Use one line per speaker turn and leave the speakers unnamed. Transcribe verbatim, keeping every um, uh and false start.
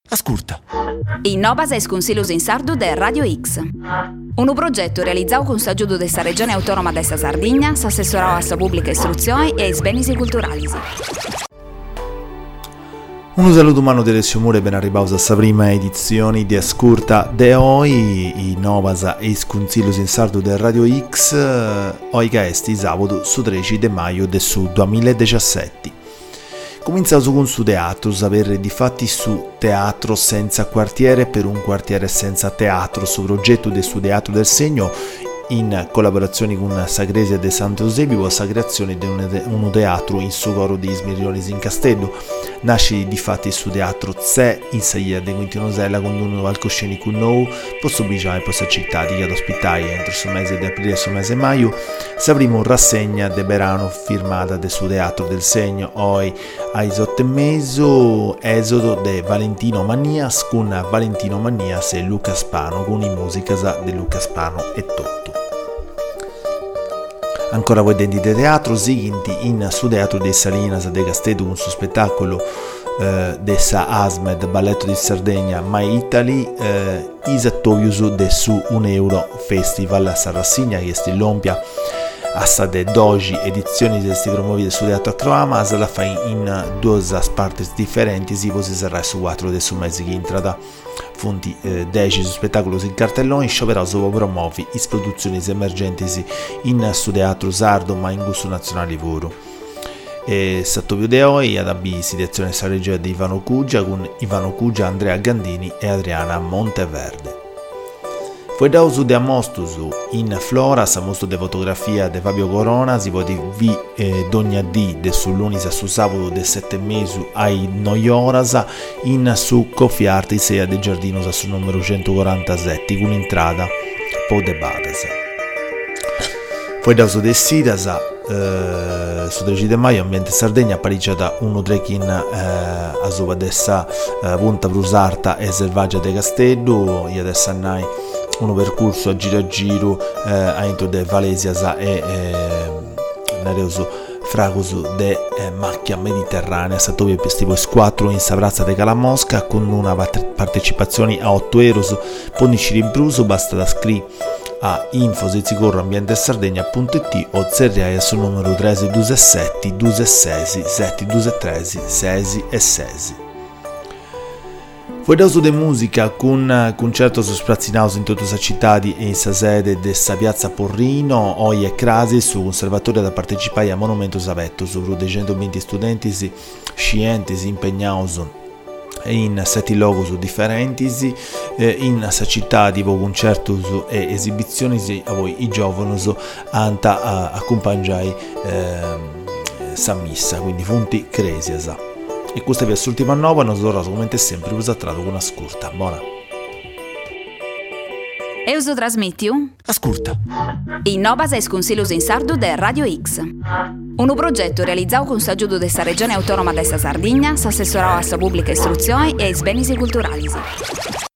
Ascolta.
Innovas es Consiglios in Sardu de Radio X. Un progetto realizzato con s'aggiudo della Regione Autonoma de sa Sardegna, s'assessorò a sa pubblica istruzione e ai beni culturali.
Un saluto umano delle Siomure, ben arrivato a sa prima edizione di Ascolta de Oi, Innovas es Consiglios in Sardu de Radio X, oi che esti sabato su tredici de maio del su duemiladiciassette. Cominciamo con su teatro, sapere di fatti su teatro senza quartiere per un quartiere senza teatro, su progetto del suo Teatro del Segno in collaborazione con Sagresia de Sant'Eusebio, la creazione di un teatro in su coro di Smirionis in Castello. Nasce di fatti su teatro c'è in Saia de Quintinosella con un palcoscenico nuovo, posso bisogno posso accettare che ad ospitare entro il mese di aprile e il mese di maggio, sa prima rassegna de Berano firmata del suo Teatro del Segno, oi ai sottomeso esodo de Valentino Manias con Valentino Manias e Luca Spano con i musica di Luca Spano e tutto. Ancora voi denti di teatro, seguenti in su Teatro de Salinas de Castello con suo spettacolo eh, de sa Asmed Balletto di Sardegna My Italy, eh, Isattovius de su un euro Festival sa rassegna che sti l'ompia a sta de doji edizioni che si promuove su Teatro a Croama, sa la fa in due parti differenti, si poi si sarà su quattro del su mese che entrata fonti eh, dieci su spettacolo in cartellone, scioperoso promuovi is produzioni emergenti in su Teatro Sardo ma in gusto nazionale lavoro. E Sattopio de Oi ad abbi situazione sa regia di Ivano Cugia con Ivano Cugia, Andrea Gandini e Adriana Monteverde. Poi da uso di Amostusu in Flora, sa mostro de fotografia de Fabio Corona, si può di vi eh, Dogna D de sull'Unisa su sabato de sette mesi ai Noioras in su Coffee Art Isea de Giardino su numero centoquarantasette con entrata po de Badas. Poi da uso de Sidasa eh, su tredici maggio ambiente Sardegna apparicciata uno trekking eh, a sopra dessa eh, punta Brusarta e Selvaggia de Castello e adesso annai uno percorso a giro a giro eh, a entro de Valesias e eh, nareoso fragoso de eh, macchia mediterranea sato per stipo quattro in Savrazza de Calamosca con una partecipazione a otto euro Pondici in Bruso, basta da scrivere a info sezicorro ambiente sardegna punto it o zerriaia sul numero tre due sette due sei sette due tre sei e sei. Poi da uso de musica con concerto su Sprazzinaus in tutta la città e in sa sede de sa piazza Porrino, oi e crasi su conservatorio da partecipare a Monumento Savetto su duecentoventi studenti scienti impegnati in sette logos differenti in sa città di concerto e esibizioni a voi i giovani anta a accompagnare eh, sa missa, quindi fonti cresias. E questa è l'ultima nuova, non sarà come sempre usato con ascolta. Buona.
E uso trasmettiu?
Ascolta.
Innovas es Consiglios in Sardu de Radio X. Un progetto realizzato con s'aggiudo della Regione Autonoma de sa Sardegna, s'assessorò a sa pubblica istruzione e ai beni culturali.